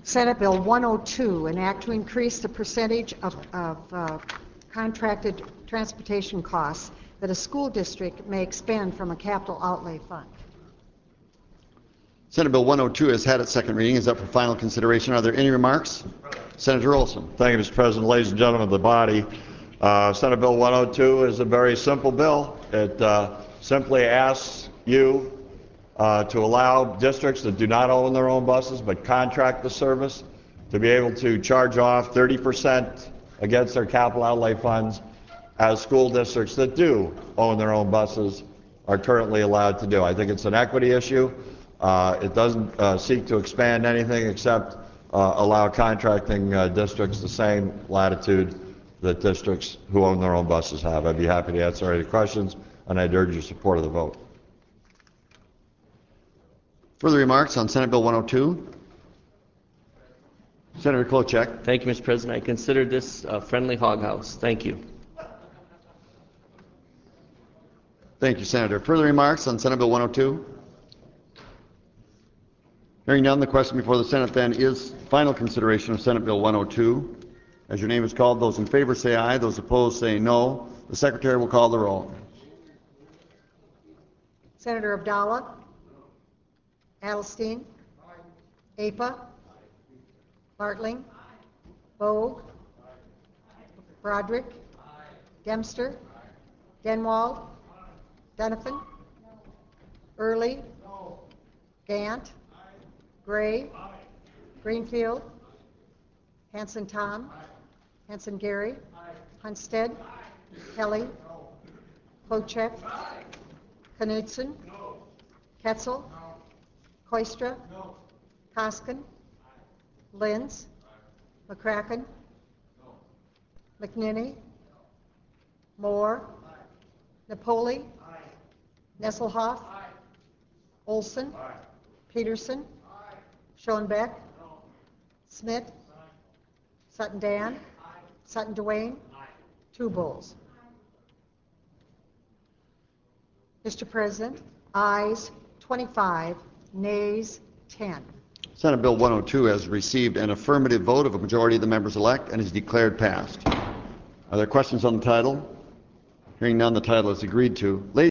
Senate Bill 102, an act to increase the percentage of contracted transportation costs that a school district may expend from a capital outlay fund. Senate Bill 102 has had its second reading, is up for final consideration. Are there any remarks? Senator Olson. Thank you, Mr. President. Ladies and gentlemen of the body, Senate Bill 102 is a very simple bill. It simply asks you to allow districts that do not own their own buses but contract the service to be able to charge off 30% against their capital outlay funds, as school districts that do own their own buses are currently allowed to do. I think it's an equity issue. It doesn't seek to expand anything except allow contracting districts the same latitude that districts who own their own buses have. I'd be happy to answer any questions, and I'd urge your support of the vote. Further remarks on Senate Bill 102? Senator Klobuchar. Thank you, Mr. President. I consider this a friendly hog house. Thank you. Thank you, Senator. Further remarks on Senate Bill 102? Hearing none, the question before the Senate then is final consideration of Senate Bill 102. As your name is called, those in favor say aye, those opposed say no. The Secretary will call the roll. Senator Abdallah? Adelstein? Apa? Bartling? Bogue? Broderick? Dempster? Denwald? Donovan? Early? Gant? Gray? Greenfield? Hanson Tom? Hanson Gary? Hunstead? Kelly? Klobuchar? Knudsen? Ketzel? Koistra? Koskin? Linz? McCracken? McNinney? Moore? Napoli? Nesselhoff? Olson? Peterson? Schoenbeck? Smith? Sutton Dan? Sutton Dwayne? Two Bulls. Mr. President, ayes 25, nays 10. Senate Bill 102 has received an affirmative vote of a majority of the members elect and is declared passed. Are there questions on the title? Hearing none, the title is agreed to.